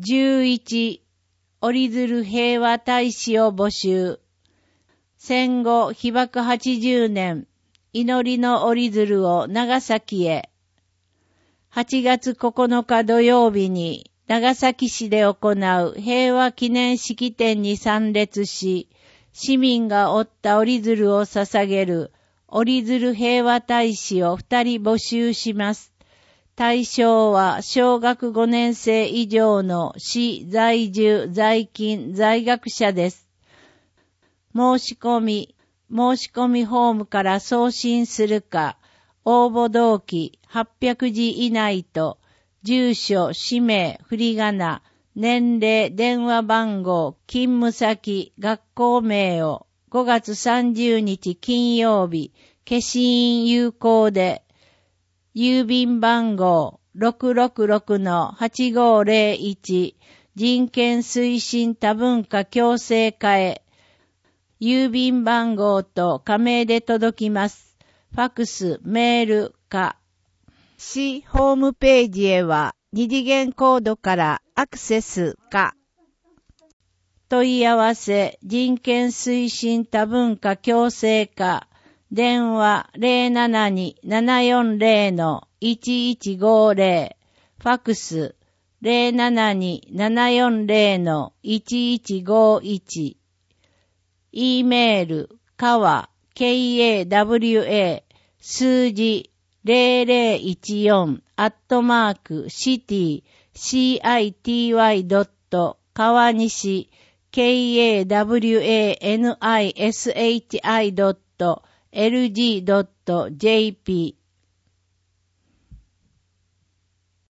11、折り鶴平和大使を募集。戦後被爆80年、祈りの折り鶴を長崎へ。8月9日土曜日に長崎市で行う平和記念式典に参列し、市民が折った折り鶴を捧げる折り鶴平和大使を2人募集します。対象は小学5年生以上の市在住在勤在学者です。申し込みフォームから送信するか、応募動機800字以内と、住所、氏名、振り仮名、年齢、電話番号、勤務先、学校名を5月30日金曜日、消印有効で、郵便番号 666-8501 人権推進多文化共生課へ郵便番号と加盟で届きます。ファクス、メールか。市ホームページへは二次元コードからアクセスか。問い合わせ人権推進多文化共生課電話 072-740-1150 ファクス 072-740-1151 E メールkawa kawa 数字0014 @city.kawanishi kawanishi.lg.jp